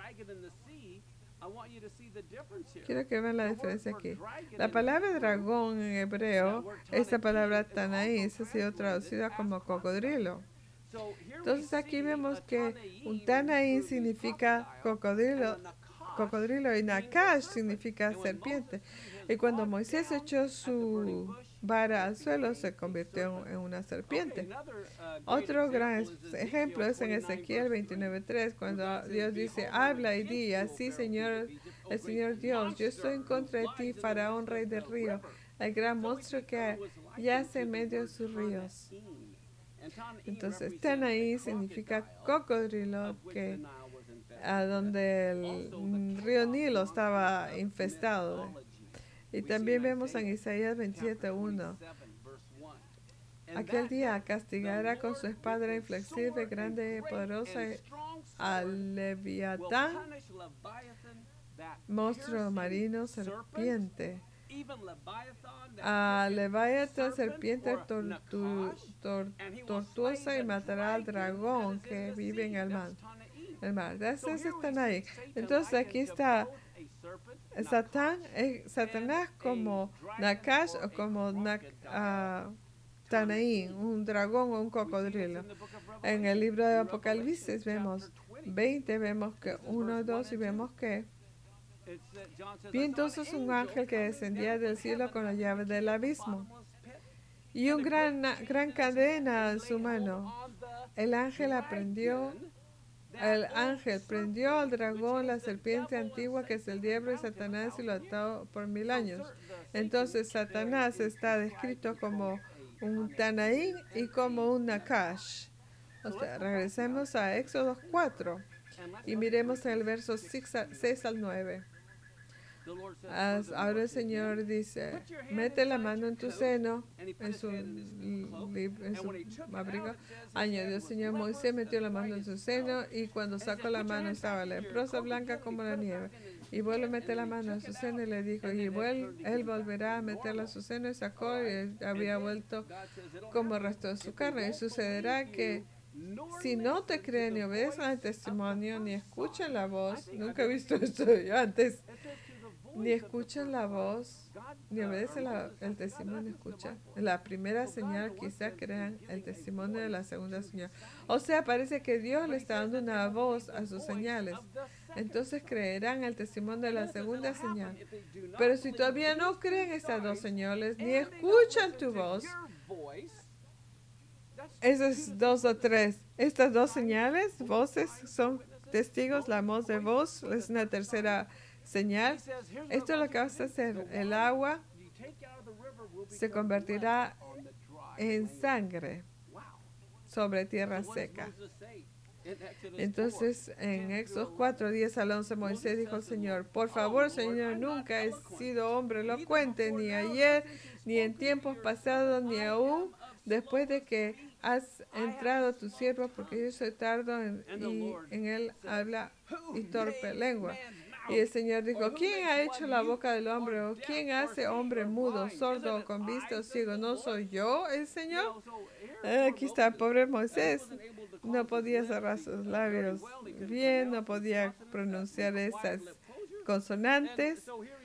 quiero que vean la diferencia aquí. La palabra dragón en hebreo, esta palabra Tanaís, ha sido traducida como cocodrilo. Entonces aquí vemos que un Tanaí significa cocodrilo y Nakash significa serpiente. Y cuando Moisés echó su vara al suelo, se convirtió en una serpiente. Otro gran ejemplo es en Ezequiel 29:3, cuando Dios dice, habla y di, así el Señor Dios, yo estoy en contra de ti, Faraón, rey del río, el gran monstruo que yace en medio de sus ríos. Entonces, Tanaí significa cocodrilo, a donde el río Nilo estaba infestado. Y también vemos en Isaías 27:1. Aquel día castigará con su espada inflexible, grande y poderosa al Leviatán, monstruo marino, serpiente. A Leviatán, serpiente tortuosa, y matará al dragón que vive en el mar. Esos están ahí. Entonces aquí está Satanás como Nakash o como Tanaín, un dragón o un cocodrilo. En el libro de Apocalipsis vemos 20, vemos que 1, 2 y vemos que vi entonces un ángel que descendía del cielo con la llave del abismo y una gran cadena en su mano. El ángel prendió al dragón, la serpiente antigua, que es el diablo y Satanás, y lo ató por 1000 años. Entonces Satanás está descrito como un Tanaín y como un Nakash. O sea, regresemos a Éxodo 4 y miremos en el verso 6 al 9. Ahora el Señor dice, mete la mano en tu seno, en su abrigo. Añadió el Señor, Moisés metió la mano en su seno, y cuando sacó la mano estaba leprosa, blanca como la nieve. Y vuelve a meter la mano en su seno y le dijo, él volverá a meterla en su seno, y sacó, y había vuelto como el resto de su carne. Y sucederá que si no te creen ni obedecen al testimonio, ni escuchan la voz, nunca he visto esto yo antes, ni escuchan la voz, ni obedecen el testimonio, escucha. La primera señal, quizá crean el testimonio de la segunda señal. O sea, parece que Dios le está dando una voz a sus señales. Entonces creerán el testimonio de la segunda señal. Pero si todavía no creen estas dos señales, ni escuchan tu voz, esas 2 o 3, estas 2 señales, voces, son testigos, la voz es una tercera señal. Esto es lo que vas a hacer. El agua se convertirá en sangre sobre tierra seca. Entonces, en Éxodo 4, 10 al 11, Moisés dijo al Señor: por favor, Señor, nunca he sido hombre elocuente, ni ayer, ni en tiempos pasados, ni aún después de que has entrado tu siervo, porque yo soy tardo y en él habla y torpe lengua. Y el Señor dijo: ¿quién ha hecho la boca del hombre? ¿O quién hace hombre mudo, sordo, con vista o ciego? ¿No soy yo el Señor? Aquí está, pobre Moisés. No podía cerrar sus labios bien, no podía pronunciar esas consonantes.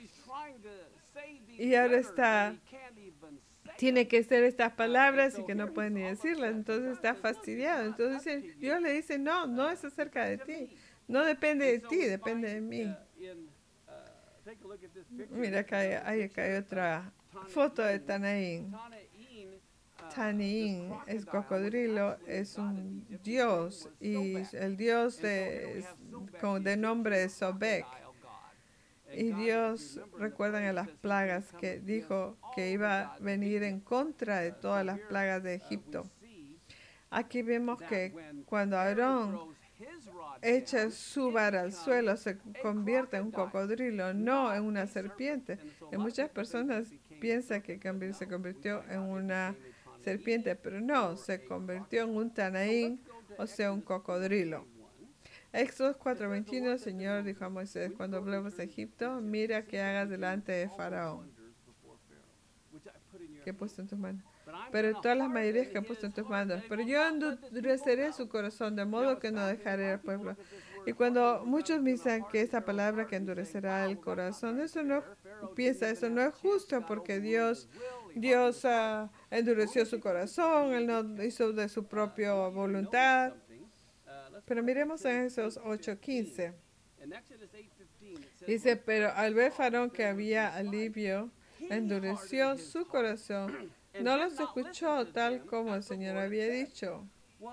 Y ahora tiene que ser estas palabras y que no puede ni decirlas. Entonces está fastidiado. Entonces Dios le dice: no, no es acerca de ti. No depende de ti, depende de mí. Mira, acá hay otra foto de Tanaín. Tanaín es cocodrilo, es un dios, y el dios de nombre Sobek. Y Dios, recuerdan las plagas que dijo que iba a venir en contra de todas las plagas de Egipto. Aquí vemos que cuando Aarón echa su vara al suelo, se convierte en un cocodrilo, no en una serpiente. Y muchas personas piensan que se convirtió en una serpiente, pero no, se convirtió en un Tanaín, o sea, un cocodrilo. Éxodo 4:21, el Señor dijo a Moisés: cuando vuelvas a Egipto, mira que hagas delante de Faraón, que he puesto en tus manos. Pero todas las mayorías que he puesto en tus manos. Pero yo endureceré su corazón, de modo que no dejaré al pueblo. Y cuando muchos me dicen que esa palabra que endurecerá el corazón, eso no es justo, porque Dios endureció su corazón, Él no hizo de su propia voluntad. Pero miremos en esos 8:15. Dice: pero al ver Faraón que había alivio, endureció su corazón, no los escuchó tal como el Señor había dicho.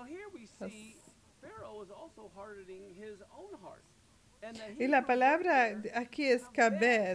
Y la palabra aquí es kabed.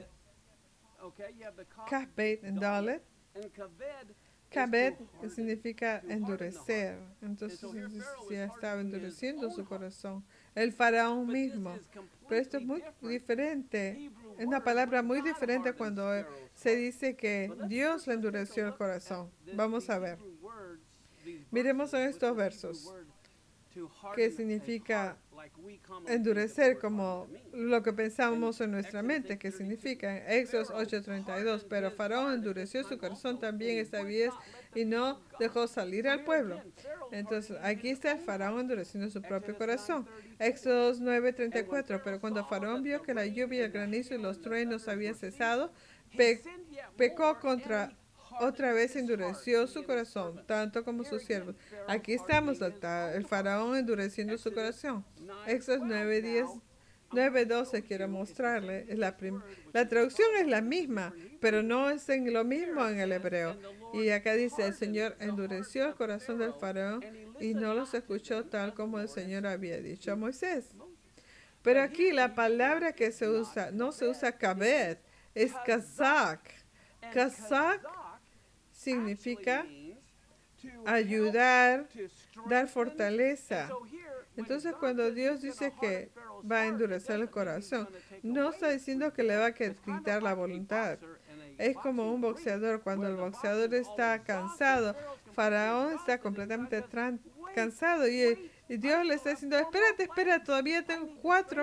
Kabed en Dalet. Kabed significa endurecer. Entonces ya estaba endureciendo su corazón. El faraón mismo. Pero esto es muy diferente. Es una palabra muy diferente cuando se dice que Dios le endureció el corazón. Vamos a ver. Miremos en estos versos. ¿Qué significa endurecer? Como lo que pensamos en nuestra mente, ¿qué significa? En Éxodo 8:32, pero Faraón endureció su corazón también esta vez y no dejó salir al pueblo. Entonces, aquí está el Faraón endureciendo su propio corazón. Éxodo 9:34, pero cuando Faraón vio que la lluvia, el granizo y los truenos habían cesado, pecó contra otra vez endureció su corazón, tanto como sus siervos. Aquí estamos, el faraón endureciendo su corazón. Éxodo 9:12 quiero mostrarle. La traducción es la misma, pero no es en lo mismo en el hebreo. Y acá dice: el Señor endureció el corazón del faraón y no los escuchó tal como el Señor había dicho a Moisés. Pero aquí la palabra que se usa, no se usa kabed, es kazak. Kazak significa ayudar, dar fortaleza. Entonces, cuando Dios dice que va a endurecer el corazón, no está diciendo que le va a quitar la voluntad. Es como un boxeador. Cuando el boxeador está cansado, Faraón está completamente cansado y Dios le está diciendo: espera, todavía tengo 4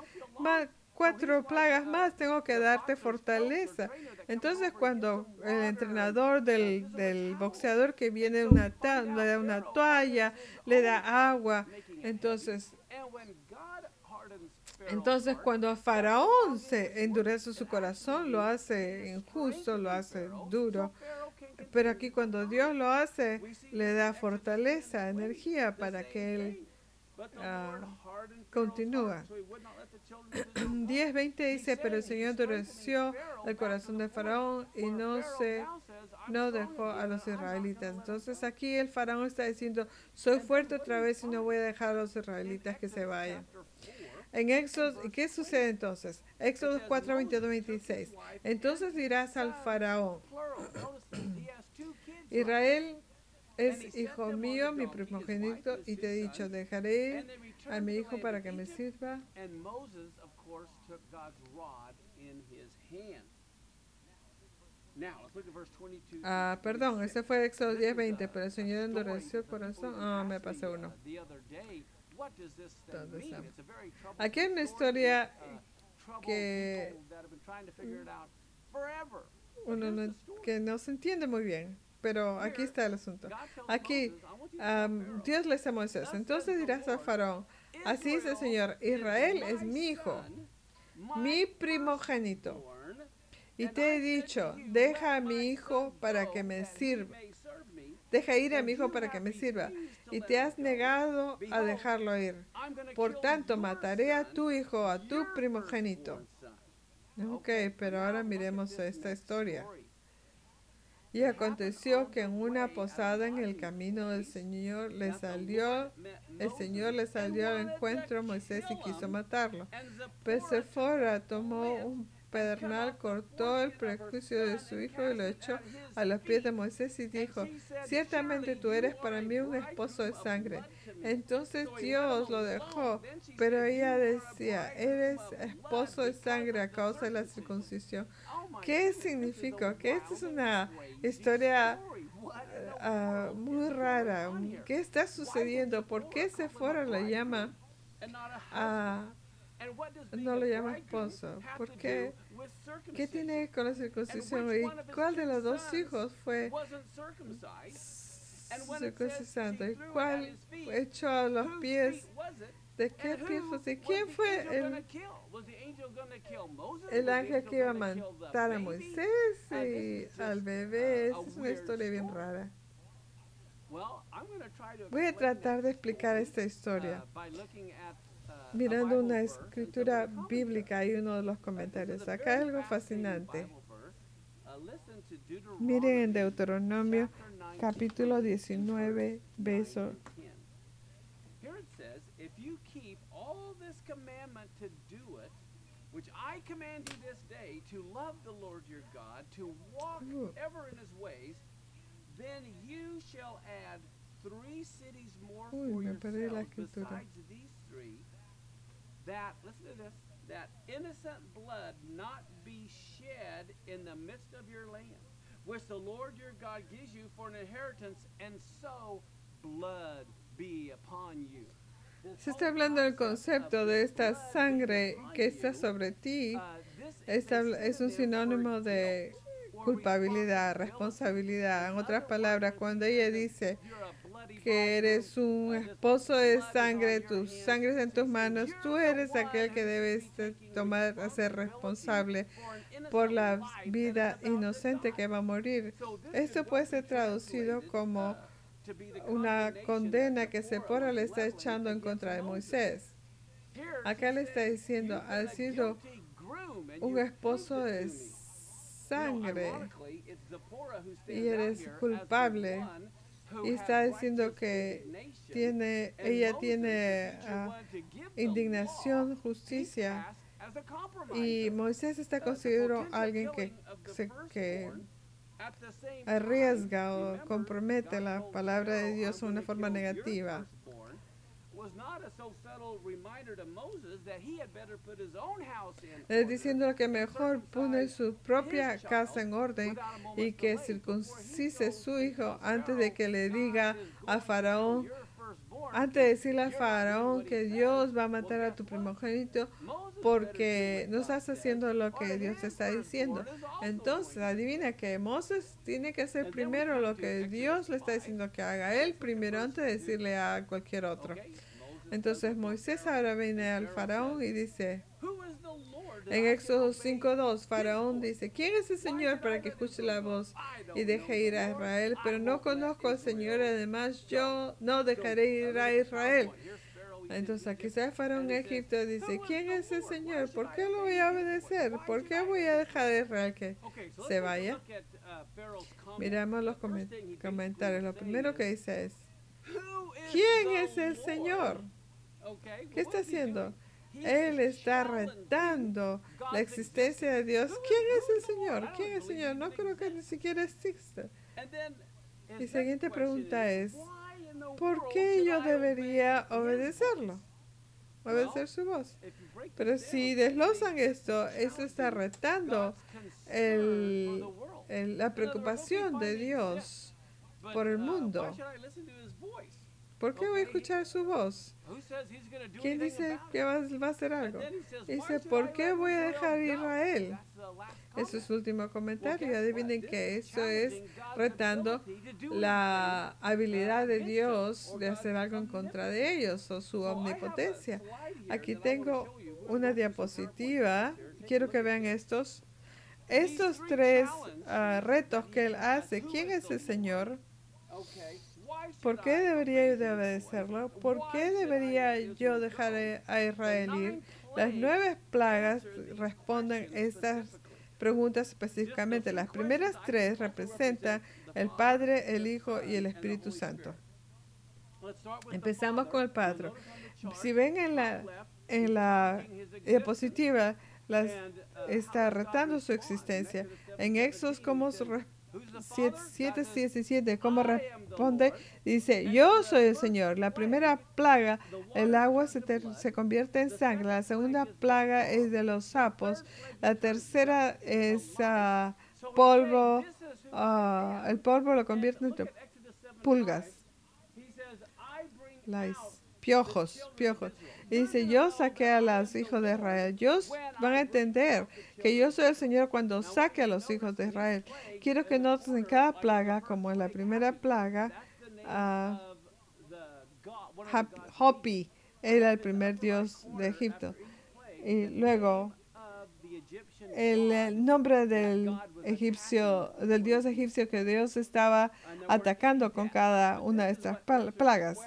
plagas más, tengo que darte fortaleza. Entonces, cuando el entrenador del boxeador que viene le da una toalla, le da agua, entonces cuando Faraón se endurece su corazón, lo hace injusto, lo hace duro. Pero aquí cuando Dios lo hace, le da fortaleza, energía para que él continúa. 10:20 dice: pero el Señor endureció el corazón de Faraón y no dejó a los israelitas. Entonces aquí el Faraón está diciendo: soy fuerte otra vez y no voy a dejar a los israelitas que se vayan. En Éxodo, ¿y qué sucede entonces? Éxodo 4, 22, 26. Entonces dirás al faraón, Israel es hijo mío, mi primogénito, y te he dicho, dejaré ir a mi hijo para que me sirva. Perdón, ese fue Éxodo 10, 20, pero el Señor endureció el corazón. Me pasé uno. ¿Dónde estamos? Aquí hay una historia que que no se entiende muy bien, pero aquí está el asunto. Aquí Dios le dice a Moisés, entonces dirás al faraón, así dice el Señor, Israel es mi hijo, mi primogénito, y te he dicho, deja a mi hijo para que me sirva. Deja ir a mi hijo para que me sirva. Y te has negado a dejarlo ir. Por tanto, mataré a tu hijo, a tu primogénito. Ok, pero ahora miremos esta historia. Y aconteció que en una posada en el camino del Señor el Señor le salió al encuentro a Moisés y quiso matarlo. Pero Sefora tomó un pedernal, cortó el prejuicio de su hijo y lo echó a los pies de Moisés y dijo, ciertamente tú eres para mí un esposo de sangre. Entonces Dios lo dejó, pero ella decía, eres esposo de sangre a causa de la circuncisión. ¿Qué significa? Que esta es una historia muy rara. ¿Qué está sucediendo? ¿Por qué Sefora lo llama no lo llama esposo? ¿Por qué? ¿Qué tiene con la circuncisión? ¿Y cuál de los dos hijos fue circuncisado? ¿Y cuál echó a los pies? ¿De qué pies fue? ¿Quién fue el ángel que iba a matar a Moisés y al bebé? Es una historia bien rara. Voy a tratar de explicar esta historia mirando una escritura bíblica y uno de los comentarios. Acá hay algo fascinante. Miren en Deuteronomio capítulo 19, verso. Which I command you this day to love the Lord your God, to walk ever in his ways, then you shall add 3 cities more for yourselves besides these 3, that, listen to this, that innocent blood not be shed in the midst of your land, which the Lord your God gives you for an inheritance, and so blood be upon you. Se está hablando del concepto de esta sangre que está sobre ti. Es un sinónimo de culpabilidad, responsabilidad. En otras palabras, cuando ella dice que eres un esposo de sangre, tu sangre es en tus manos, tú eres aquel que debes ser responsable por la vida inocente que va a morir. Esto puede ser traducido como una condena que Sefora le está echando en contra de Moisés. Acá le está diciendo, has sido un esposo de sangre y eres culpable. Y está diciendo que ella tiene indignación, justicia. Y Moisés está considerado alguien que arriesga o compromete la palabra de Dios de una forma negativa. Diciendo que mejor pone su propia casa en orden y que circuncise su hijo antes de que le diga a Faraón, antes de decirle a Faraón que Dios va a matar a tu primogénito porque no estás haciendo lo que Dios te está diciendo. Entonces, adivina que Moisés tiene que hacer primero lo que Dios le está diciendo que haga él primero antes de decirle a cualquier otro. Entonces Moisés ahora viene al Faraón y dice, en Éxodo 5:2, Faraón dice, ¿quién es el Señor para que escuche la voz y deje ir a Israel? Pero no conozco al Señor, además yo no dejaré ir a Israel. Entonces aquí está el Faraón en Egipto dice, ¿quién es el Señor? ¿Por qué lo voy a obedecer? ¿Por qué voy a dejar a Israel que se vaya? Miramos los comentarios. Lo primero que dice es, ¿quién es el Señor? ¿Qué está haciendo? Él está retando la existencia de Dios. ¿Quién es el Señor? ¿Quién es el Señor? No creo que ni siquiera exista. Mi siguiente pregunta es, ¿por qué yo debería obedecerlo? Obedecer su voz. Pero si desglosan esto, eso está retando la preocupación de Dios por el mundo. ¿Por qué voy a escuchar su voz? ¿Quién dice que va a hacer algo? Dice, ¿por qué voy a dejar a Israel? Ese es su último comentario. Adivinen que eso es retando la habilidad de Dios de hacer algo en contra de ellos o su omnipotencia. Aquí tengo una diapositiva. Quiero que vean estos tres retos que él hace. ¿Quién es el Señor? ¿Por qué debería yo de obedecerlo? ¿Por qué debería yo dejar a Israel ir? Las 9 plagas responden estas preguntas específicamente. Las primeras 3 representan el Padre, el Hijo y el Espíritu Santo. Empezamos con el Padre. Si ven en la diapositiva, está retando su existencia. En Éxodo, como 7:17, ¿cómo responde? Dice, yo soy el Señor. La primera plaga, el agua se convierte en sangre. La segunda plaga es de los sapos. La tercera es polvo. El polvo lo convierte en pulgas. Piojos. Y dice, yo saqué a los hijos de Israel. Ellos van a entender que yo soy el Señor cuando saque a los hijos de Israel. Quiero que noten en cada plaga, como en la primera plaga, Hopi era el primer dios de Egipto. Y luego, el nombre del dios egipcio que Dios estaba atacando con cada una de estas plagas.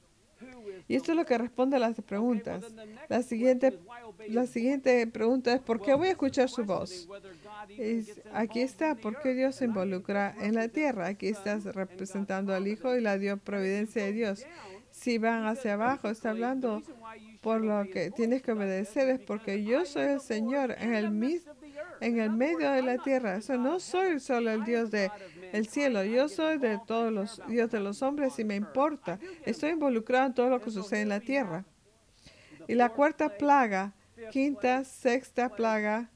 Y esto es lo que responde a las preguntas. La siguiente pregunta es, ¿por qué voy a escuchar su voz? Aquí está, ¿por qué Dios se involucra en la tierra? Aquí estás representando al Hijo y la providencia de Dios. Si van hacia abajo, está hablando por lo que tienes que obedecer, es porque yo soy el Señor en el medio de la tierra. Eso no soy solo el Dios del cielo, yo soy de todos los Dios de los hombres y me importa. Estoy involucrado en todo lo que sucede en la tierra. Y la cuarta plaga, quinta, sexta plaga.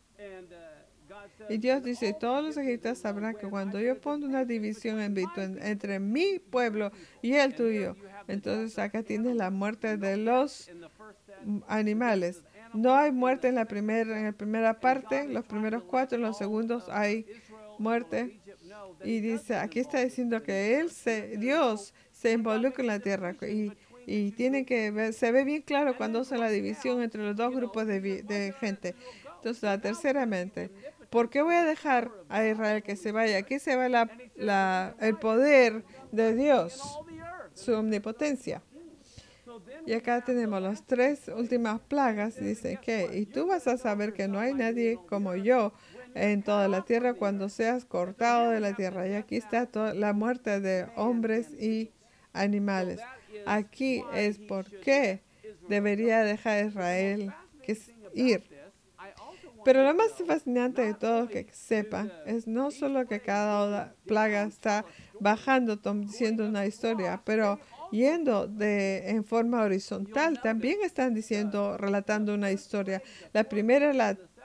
Y Dios dice, todos los egipcios sabrán que cuando yo pongo una división entre mi pueblo y el tuyo, entonces acá tienes la muerte de los animales. No hay muerte en la primera parte, los primeros 4, en los segundos hay muerte. Y dice, aquí está diciendo que Dios se involucra en la tierra y tiene que ver, se ve bien claro cuando hace la división entre los dos grupos de gente. Entonces, la terceramente, ¿por qué voy a dejar a Israel que se vaya? Aquí se va el poder de Dios, su omnipotencia. Y acá tenemos las 3 últimas plagas. Dice que, y tú vas a saber que no hay nadie como yo en toda la tierra cuando seas cortado de la tierra. Y aquí está la muerte de hombres y animales. Aquí es por qué debería dejar a Israel ir. Pero lo más fascinante de todo que sepan es no solo que cada plaga está bajando, diciendo una historia, pero yendo en forma horizontal, también están relatando una historia. La primera,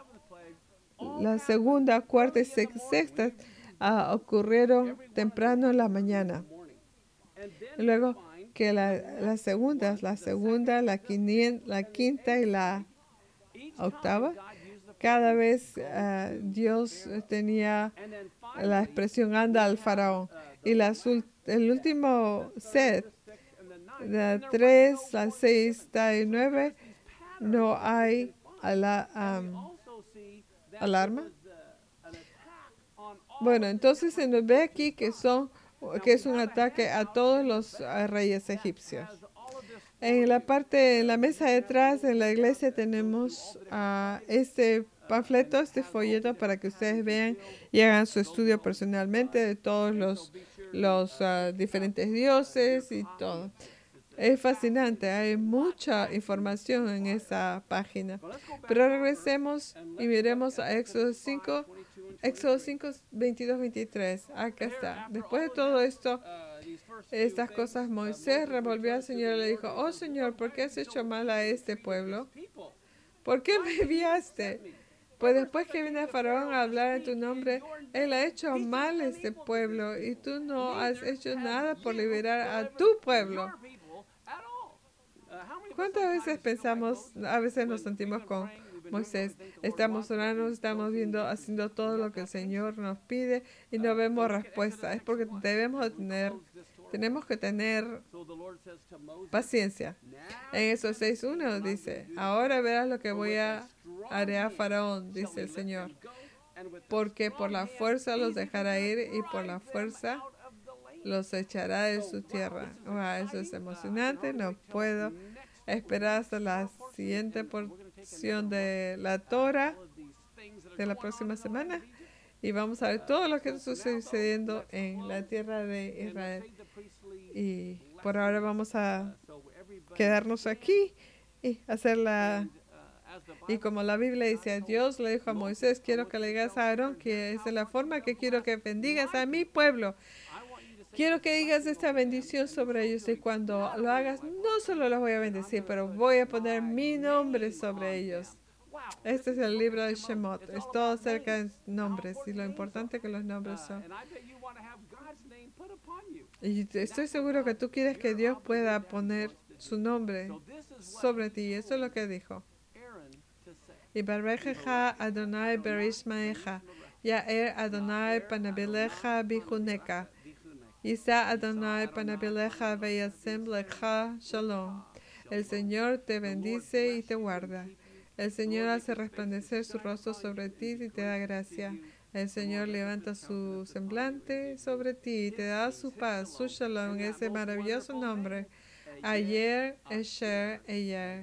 la segunda, cuarta y sexta ocurrieron temprano en la mañana. Luego que la segunda, la quinta y la octava, cada vez Dios tenía la expresión anda al faraón. Y el último set, de 3, la 6 y 9, no hay alarma. Bueno, entonces se nos ve aquí que es un ataque a todos los reyes egipcios. En la mesa de atrás, en la iglesia, tenemos este panfleto, este folleto, para que ustedes vean y hagan su estudio personalmente de todos los diferentes dioses y todo. Es fascinante, hay mucha información en esa página. Pero regresemos y miremos a Éxodo 5, 22, 23. Acá está. Después de todo esto, estas cosas, Moisés revolvió al Señor y le dijo, oh Señor, ¿por qué has hecho mal a este pueblo? ¿Por qué me enviaste? Pues después que viene Faraón a hablar en tu nombre, él ha hecho mal a este pueblo y tú no has hecho nada por liberar a tu pueblo. ¿Cuántas veces pensamos, a veces nos sentimos con Moisés, estamos orando, estamos viendo, haciendo todo lo que el Señor nos pide y no vemos respuesta? Es porque tenemos que tener paciencia. En esos 6:1 dice, ahora verás lo que haré a Faraón, dice el Señor, porque por la fuerza los dejará ir y por la fuerza los echará de su tierra. Wow, eso es emocionante, no puedo esperar hasta la siguiente porción de la Torah de la próxima semana y vamos a ver todo lo que está sucediendo en la tierra de Israel. Y por ahora vamos a quedarnos aquí y hacerla. Y como la Biblia dice, Dios le dijo a Moisés, quiero que le digas a Aarón que es de la forma que quiero que bendigas a mi pueblo. Quiero que digas esta bendición sobre ellos y cuando lo hagas, no solo los voy a bendecir, pero voy a poner mi nombre sobre ellos. Este es el libro de Shemot. Es todo acerca de nombres y lo importante que los nombres son. Y estoy seguro que tú quieres que Dios pueda poner su nombre sobre ti. Eso es lo que dijo. Y barbejeja Adonai berishmaeja, Yaer Adonai panabileja bijuneka. Isa Adonai panabileja veyasem lecha shalom. El Señor te bendice y te guarda. El Señor hace resplandecer su rostro sobre ti y te da gracia. El Señor levanta su semblante sobre ti y te da su paz, su shalom, ese maravilloso nombre. Ayer, Esher, Eyer.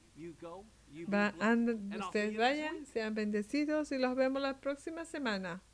Ustedes vayan, sean bendecidos y los vemos la próxima semana.